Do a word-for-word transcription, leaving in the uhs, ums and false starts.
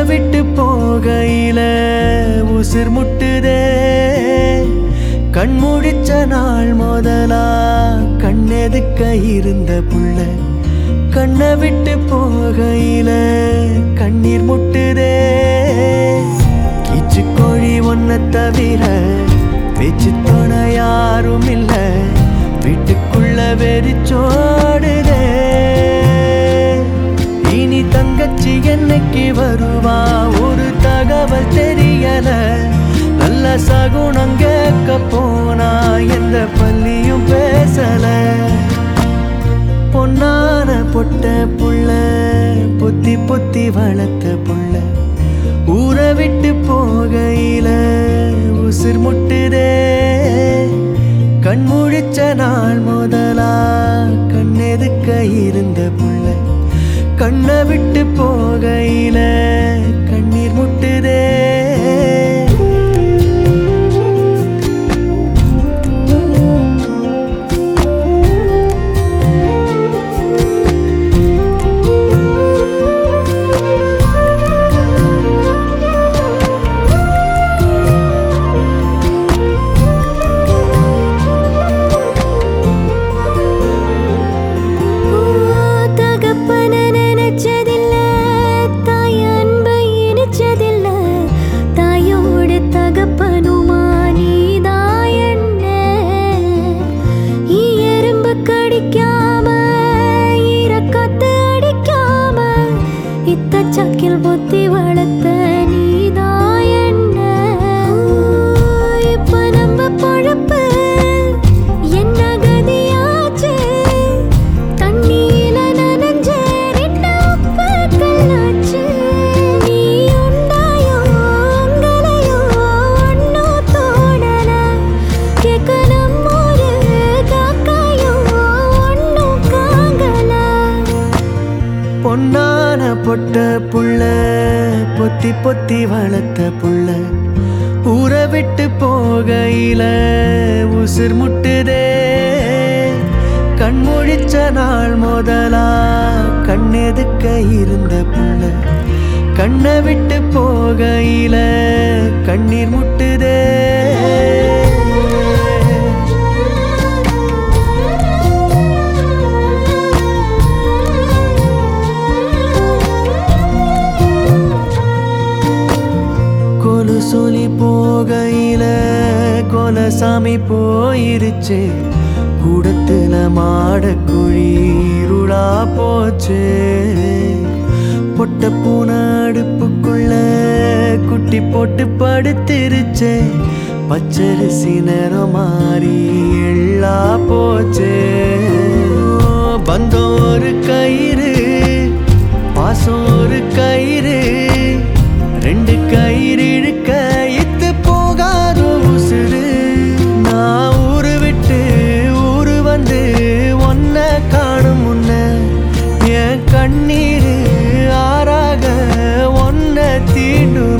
விட்டு போகையில உசிர் முட்டுதே கண் முடிச்ச நாள் முதலா கண்ணெதுக்க இருந்த புள்ள கண்ணை விட்டு போகையில கண்ணீர் முட்டுதே கீச்சு கோழி ஒன்ன தவிர பேச்சு துணை யாரும் இல்ல வீட்டுக்குள்ள வெறிச்சோடுதே இனி தங்கச்சி என்னைக்கு வருவா ஒரு தகவல் தெரியல நல்ல சகுனம் கேட்க போனா எந்த பள்ளியும் பேசல பொன்னான பொட்ட புள்ள பொத்தி பொத்தி வளர்த்த புள்ள ஊரை விட்டு போகையில உசிர் முட்டுதே கண் முழிச்ச நாள் முதலா கண்ணெதுக்க இருந்த புள்ள கண்ணை விட்டு போகையில கண்ணீர் முட்டுதே சக்கில் புத்தி வளர்த்த நீதான் என்ன இப்ப நம்ம பொழப்பு என்ன கதியாச்சு தண்ணீல நனைஞ்ச ரெண்டு உப்பு கல்லாச்சு நீ உண்டாயோ உங்களையோ ஒன்னும் தோணல கேட்க நம்மூரு காக்காயோ ஒன்னும் காங்கல பொன்னான பொட்ட புள்ள பொத்தி பொத்தி வளர்த்த புள்ள ஊரை விட்டு போகையில உசிர் முட்டுதே கண் முழிச்ச நாள் முதலா கண்ணெதுக்க இருந்த புள்ள கண்ணை விட்டு போகையில கண்ணீர் முட்டுதே சொல்லி போகையில கொலசாமி போயிருச்சு கூடத்துல மாட குழிருளா போச்சு பொட்ட பூனை அடுப்புக்குள்ள குட்டி போட்டு படுத்திருச்சே பச்சரிசி நேரம் மாறி எள்ளா போச்சு பந்தம் ஒரு கயிறு பாசம் ஒரு கயிறு ரெண்டு கயிறு இழுக்க இத்து போகாத உசுறு நான் ஊரு விட்டு ஊரு வந்து ஒன்ன காணும் முன்ன என் கண்ணீர் ஆறாக ஒன்ன தீண்டும்